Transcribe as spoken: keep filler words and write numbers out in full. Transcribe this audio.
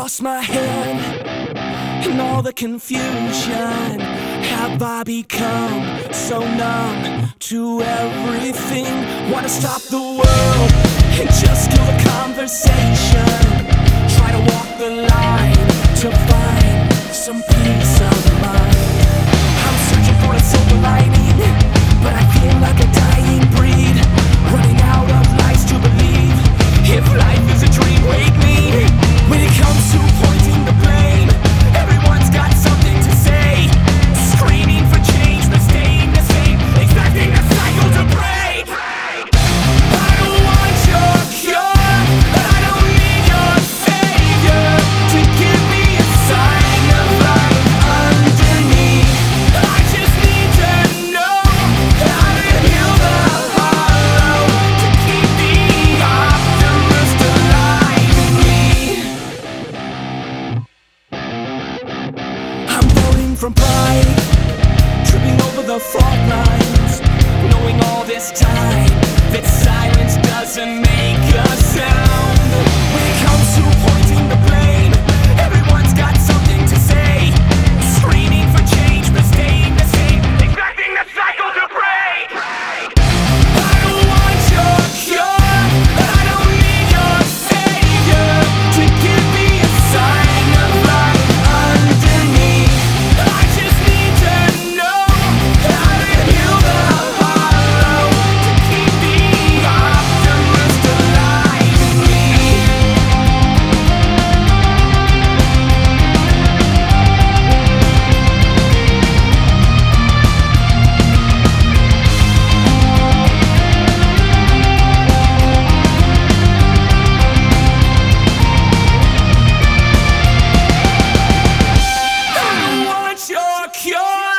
lost my head in all the confusion. Have I become so numb to everything? Wanna stop the world and just kill the conversation. Try to walk the line to find some peace of mind. I'm searching for a silver lining, but I feel like a dying breed, running out of lies to believe. If life is a dream, wake me. When it comes to pointing the blame, everyone's got something to say, screaming for change but staying the same, expecting the cycle to break. I don't want your cure, I don't need your savior to give me a sign of life underneath. I just need to know how to heal the hollow, to keep the optimist alive in me. I'm voting from pride, tripping over the fault lines, knowing all this time that silence doesn't make a sound. When it comes to pointing the blame, everyone's got something to say, screaming for change but staying the same, expecting the cycle to break. I don't want your cure, I don't need your savior to give me a sign of life underneath. I just need to know how to heal the hollow, to keep the optimist alive in me. I don't want your cure.